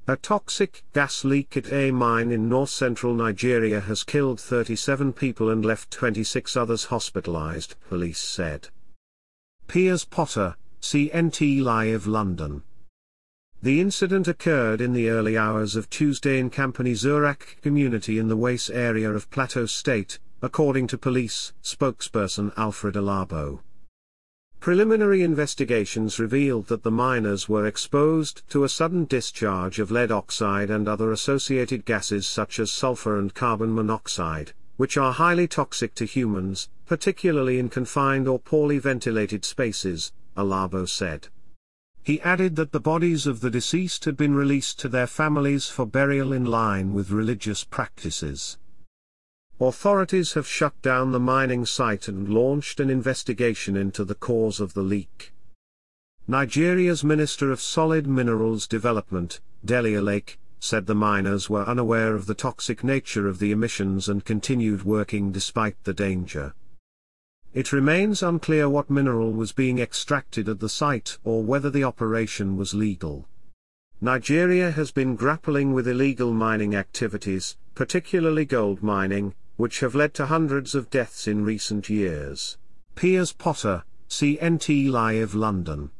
A toxic gas leak at a mine in north-central Nigeria has killed 37 people and left 26 others hospitalized, police said. Piers Potter, CNT Live London. The incident occurred in the early hours of Tuesday in Campani Zurak community in the Wase area of Plateau State, according to police spokesperson Alfred Alabo. Preliminary investigations revealed that the miners were exposed to a sudden discharge of lead oxide and other associated gases such as sulfur and carbon monoxide, which are highly toxic to humans, particularly in confined or poorly ventilated spaces, Alabo said. He added that the bodies of the deceased had been released to their families for burial in line with religious practices. Authorities have shut down the mining site and launched an investigation into the cause of the leak. Nigeria's Minister of Solid Minerals Development, Delia Lake, said the miners were unaware of the toxic nature of the emissions and continued working despite the danger. It remains unclear what mineral was being extracted at the site or whether the operation was legal. Nigeria has been grappling with illegal mining activities, particularly gold mining, which have led to hundreds of deaths in recent years. Piers Potter, CNT Live London.